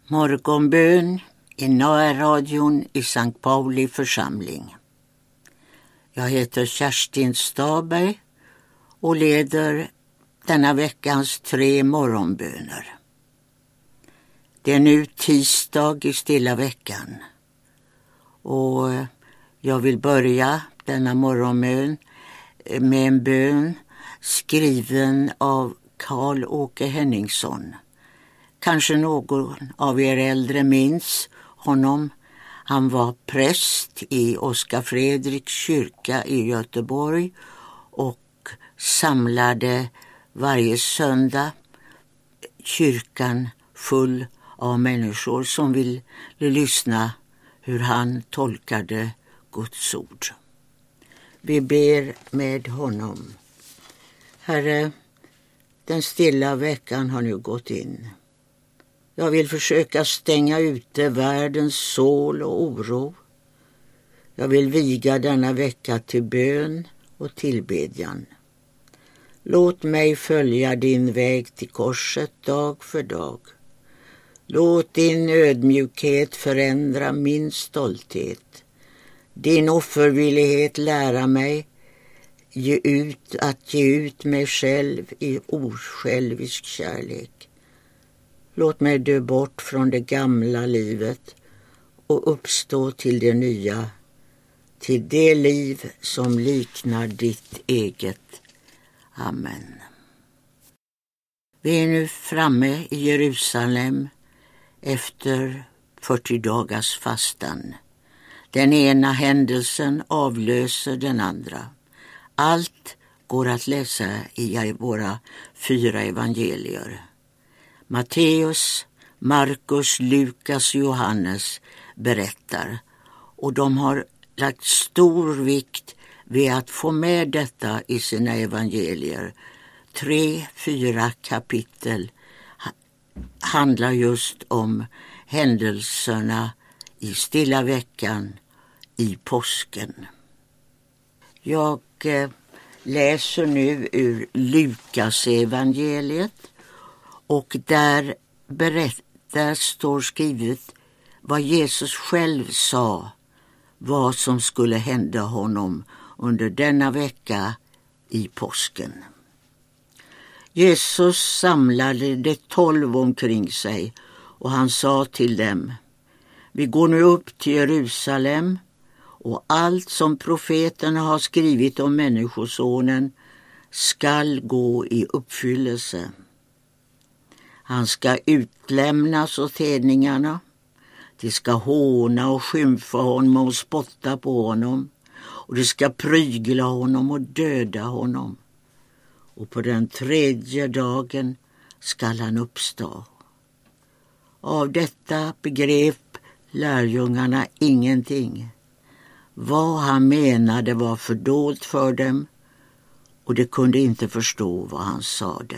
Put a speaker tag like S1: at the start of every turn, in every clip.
S1: Morgonbön i närradion i Sankt Pauli församling. Jag heter Kerstin Staberg och leder denna veckans 3 morgonböner. Det är nu tisdag i stilla veckan och jag vill börja denna morgonbön med en bön skriven av Karl-Åke Henningsson. Kanske någon av er äldre minns honom. Han var präst i Oskar Fredriks kyrka i Göteborg och samlade varje söndag kyrkan full av människor som ville lyssna hur han tolkade Guds ord. Vi ber med honom. Herre, den stilla veckan har nu gått in. Jag vill försöka stänga ute världens sål och oro. Jag vill viga denna vecka till bön och tillbedjan. Låt mig följa din väg till korset dag för dag. Låt din ödmjukhet förändra min stolthet. Din offervillighet lära mig att ge ut mig själv i osjälvisk kärlek. Låt mig dö bort från det gamla livet och uppstå till det nya, till det liv som liknar ditt eget. Amen. Vi är nu framme i Jerusalem efter 40 dagars fastan. Den ena händelsen avlöser den andra. Allt går att läsa i våra 4 evangelier. Matteus, Markus, Lukas och Johannes berättar och de har lagt stor vikt vid att få med detta i sina evangelier. 3-4 kapitel handlar just om händelserna i stilla veckan i påsken. Jag läser nu ur Lukas evangeliet. Och där står skrivet vad Jesus själv sa, vad som skulle hända honom under denna vecka i påsken. Jesus samlade de 12 omkring sig och han sa till dem: vi går nu upp till Jerusalem och allt som profeterna har skrivit om människosonen skall gå i uppfyllelse. Han ska utlämnas åt hedningarna. De ska håna och skymfa honom och spotta på honom. Och de ska prygla honom och döda honom. Och på den 3:e dagen skall han uppstå. Av detta begrep lärjungarna ingenting. Vad han menade var fördolt för dem och de kunde inte förstå vad han sade.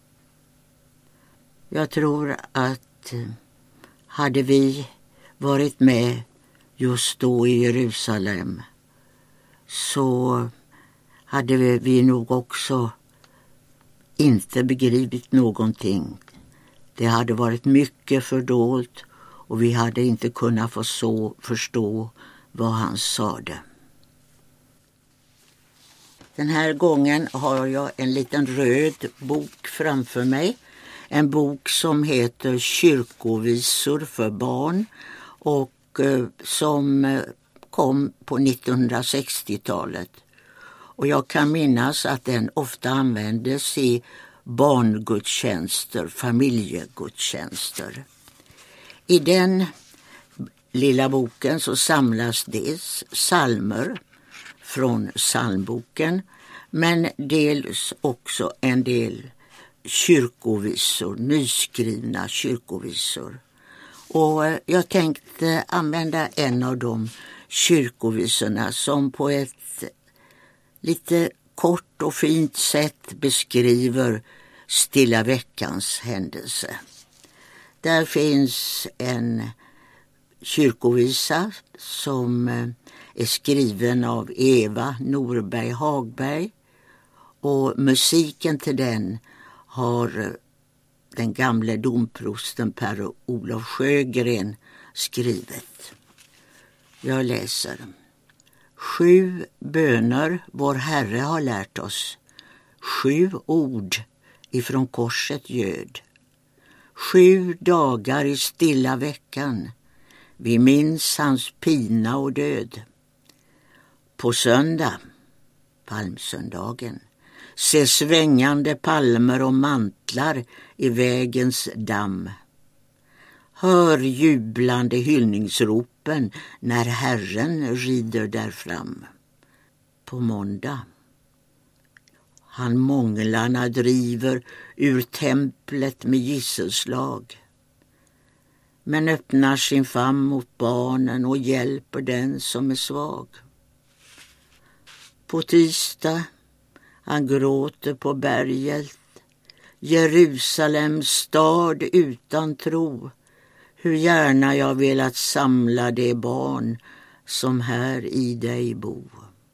S1: Jag tror att hade vi varit med just då i Jerusalem så hade vi nog också inte begripit någonting. Det hade varit mycket fördolt och vi hade inte kunnat förstå vad han sade. Den här gången har jag en liten röd bok framför mig. En bok som heter Kyrkovisor för barn och som kom på 1960-talet. Och jag kan minnas att den ofta användes i barngudstjänster, familjegudstjänster. I den lilla boken så samlas dels psalmer från psalmboken men dels också en del kyrkovisor, nyskrivna kyrkovisor. Och jag tänkte använda en av de kyrkovisorna som på ett lite kort och fint sätt beskriver stilla veckans händelse. Där finns en kyrkovisa som är skriven av Eva Norberg Hagberg och musiken till den har den gamle domprosten Per-Olof Sjögren skrivit. Jag läser. 7 böner vår Herre har lärt oss. 7 ord ifrån korset göd. 7 dagar i stilla veckan. Vi minns hans pina och död. På söndag, palmsöndagen, se svängande palmer och mantlar i vägens damm. Hör jublande hyllningsropen när Herren rider där fram. På måndag, han månglarna driver ur templet med gisselslag, men öppnar sin famn mot barnen och hjälper den som är svag. På tisdag, han gråter på berget, Jerusalems stad utan tro, hur gärna jag velat samla de barn som här i dig bo.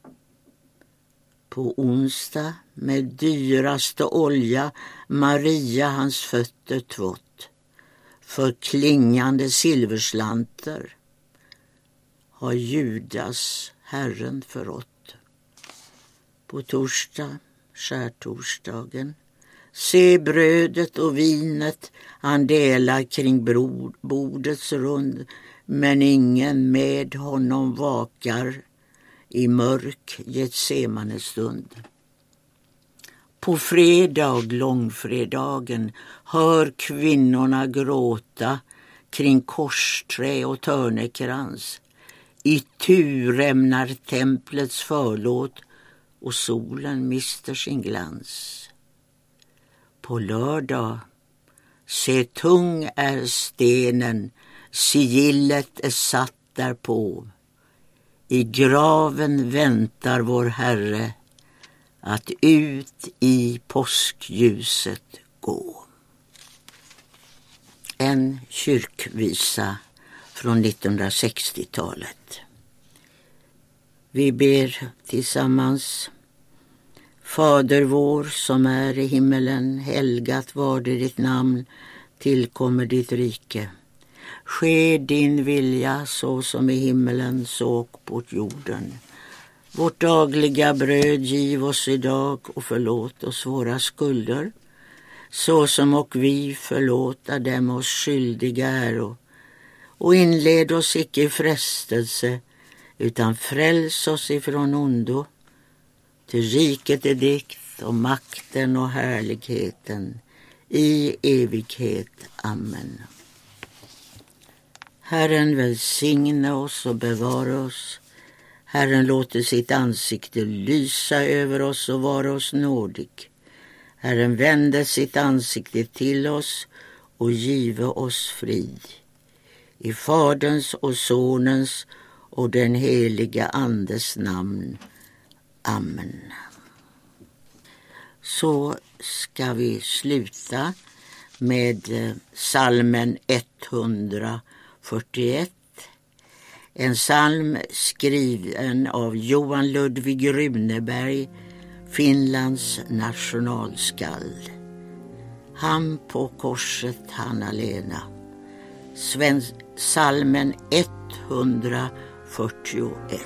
S1: På onsdag med dyraste olja Maria hans fötter tvått, för klingande silverslanter har Judas Herren förrått. På torsdag, skärtorsdagen, se brödet och vinet han delar kring bordets rund, men ingen med honom vakar i mörk Getsemane stund. På fredag, långfredagen, hör kvinnorna gråta kring korsträ och törnekrans. I tur ämnar templets förlåt och solen mister sin glans. På lördag, se tung är stenen, sigillet är satt därpå. I graven väntar vår Herre att ut i påskljuset gå. En kyrkvisa från 1960-talet. Vi ber tillsammans. Fader vår som är i himmelen, helgat var det ditt namn, tillkommer ditt rike. Ske din vilja så som i himmelen så och på jorden. Vårt dagliga bröd giv oss idag och förlåt oss våra skulder, så som och vi förlåta dem oss skyldiga äro. Och inled oss icke i frestelse, utan fräls oss ifrån ondo. Till riket är ditt och makten och härligheten i evighet. Amen. Herren välsigne oss och bevara oss. Herren låter sitt ansikte lysa över oss och vara oss nådig. Herren vänder sitt ansikte till oss och give oss frid. I Faderns och Sonens och den heliga Andes namn. Amen. Så ska vi sluta med psalmen 141. En psalm skriven av Johan Ludvig Runeberg, Finlands nationalskald. Han på korset, han alena. Psalmen 141.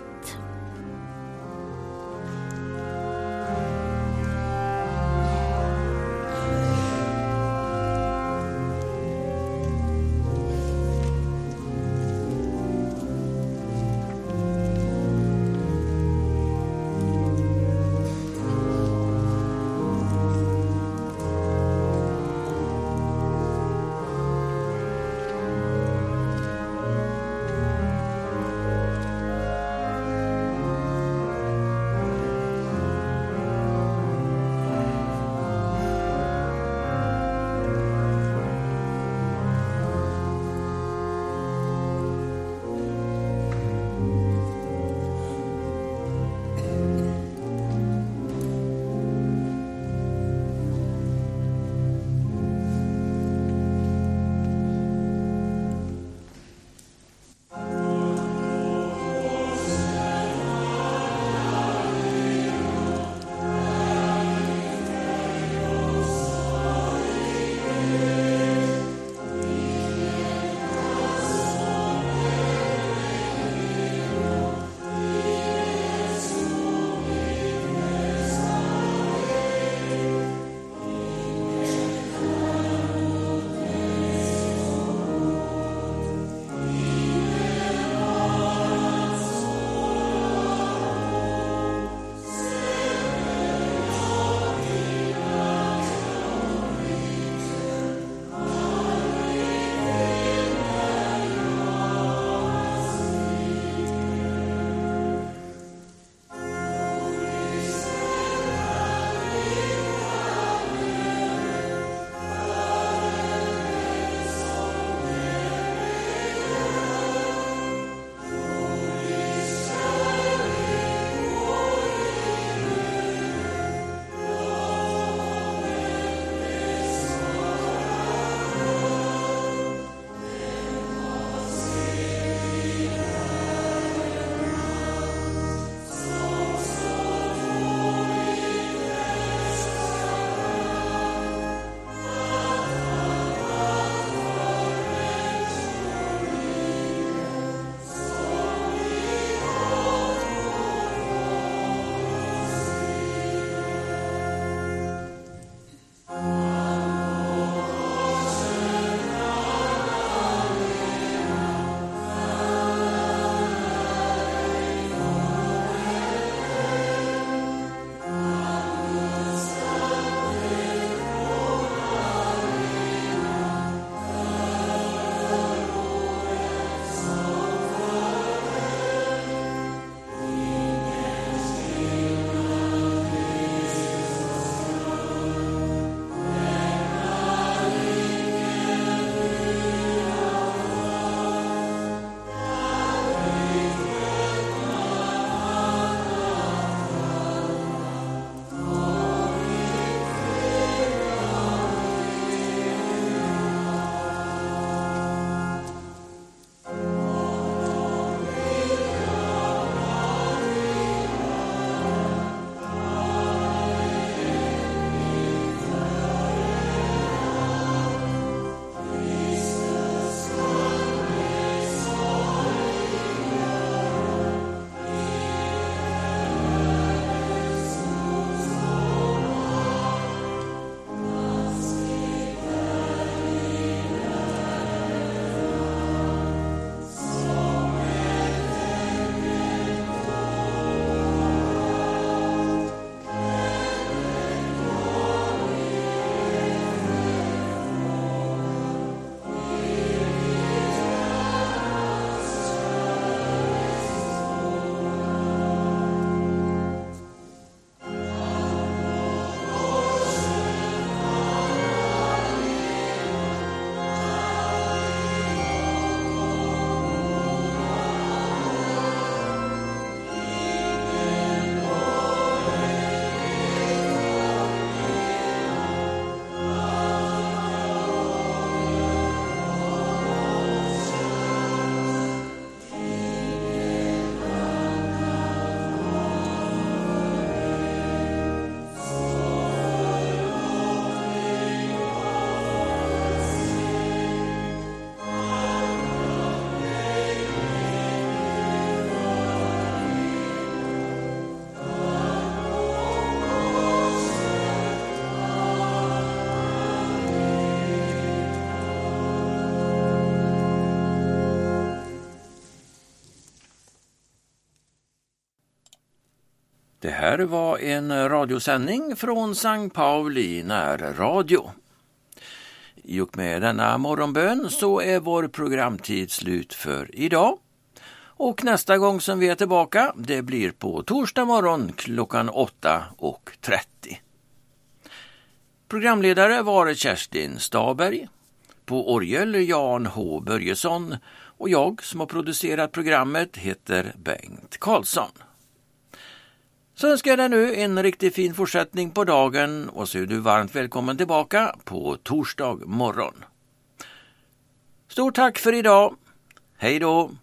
S2: Det här var en radiosändning från Sankt Pauli närradio. I och med denna morgonbön så är vår programtid slut för idag. Och nästa gång som vi är tillbaka, det blir på torsdag morgon klockan 8:30. Programledare var Kerstin Staberg. På orgel Jan H. Börjesson och jag som har producerat programmet heter Bengt Karlsson. Så önskar jag dig nu en riktigt fin fortsättning på dagen och så är du varmt välkommen tillbaka på torsdag morgon. Stort tack för idag. Hej då!